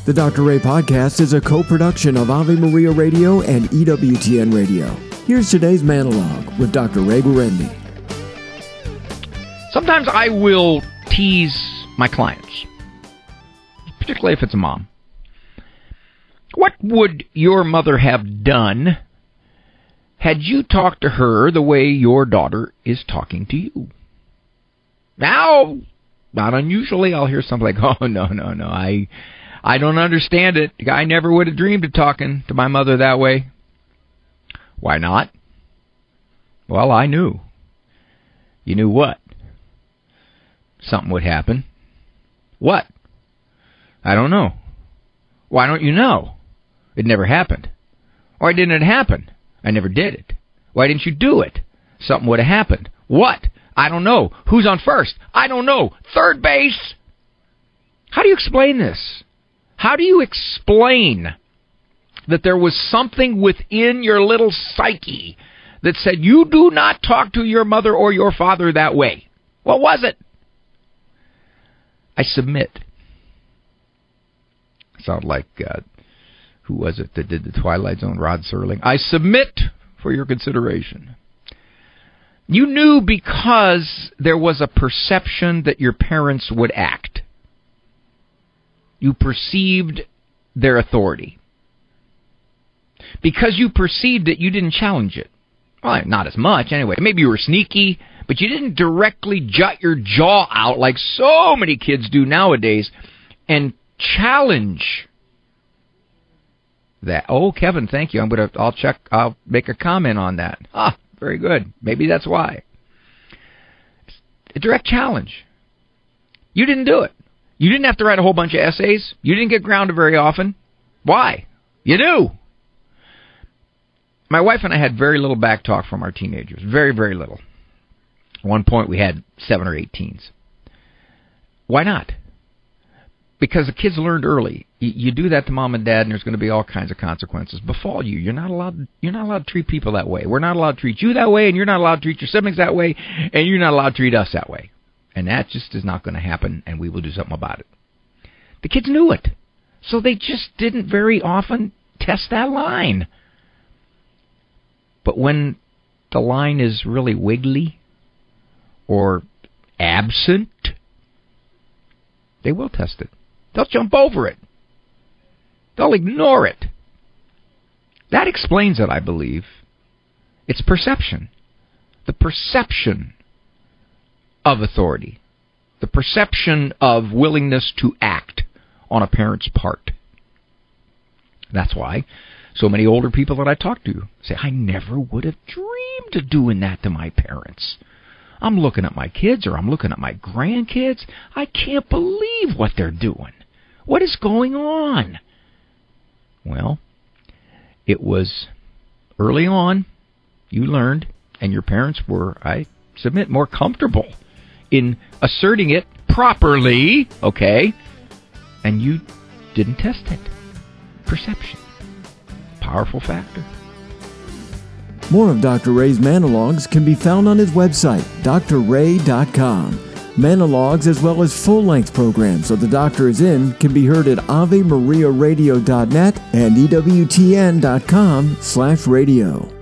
The Dr. Ray Podcast is a co-production of Ave Maria Radio and EWTN Radio. Here's today's monologue with Dr. Ray Guarendi. Sometimes I will tease my clients, particularly if it's a mom. What would your mother have done had you talked to her the way your daughter is talking to you? Now, not unusually, I'll hear something like, oh, no, I don't understand it. I never would have dreamed of talking to my mother that way. Why not? Well, I knew. You knew what? Something would happen. What? I don't know. Why don't you know? It never happened. Why didn't it happen? I never did it. Why didn't you do it? Something would have happened. What? I don't know. Who's on first? I don't know. Third base? How do you explain this? How do you explain that there was something within your little psyche that said you do not talk to your mother or your father that way? What was it? I submit. Sound like, who was it that did the Twilight Zone? Rod Serling. I submit for your consideration. You knew because there was a perception that your parents would act. You perceived their authority. Because you perceived it, you didn't challenge it. Well, not as much anyway. Maybe you were sneaky, but you didn't directly jut your jaw out like so many kids do nowadays and challenge that. Oh, Kevin, thank you. I'll make a comment on that. Ah, very good. Maybe that's why. It's a direct challenge. You didn't do it. You didn't have to write a whole bunch of essays. You didn't get grounded very often. Why? You knew. My wife and I had very little back talk from our teenagers. Very, very little. At one point we had 7 or 8 teens. Why not? Because the kids learned early. You do that to mom and dad, and there's going to be all kinds of consequences befall you. You're not allowed to treat people that way. We're not allowed to treat you that way, and you're not allowed to treat your siblings that way, and you're not allowed to treat us that way. And that just is not going to happen, and we will do something about it. The kids knew it, so they just didn't very often test that line. But when the line is really wiggly or absent, they will test it. They'll jump over it. They'll ignore it. That explains it, I believe. It's perception. The perception of authority. The perception of willingness to act on a parent's part. That's why so many older people that I talk to say, I never would have dreamed of doing that to my parents. I'm looking at my kids or I'm looking at my grandkids. I can't believe what they're doing. What is going on? Well, it was early on you learned, and your parents were, I submit, more comfortable in asserting it properly, okay? And you didn't test it. Perception. Powerful factor. More of Dr. Ray's monologues can be found on his website, drray.com. Monologues as well as full-length programs of The Doctor Is In can be heard at AveMariaRadio.net and EWTN.com/radio.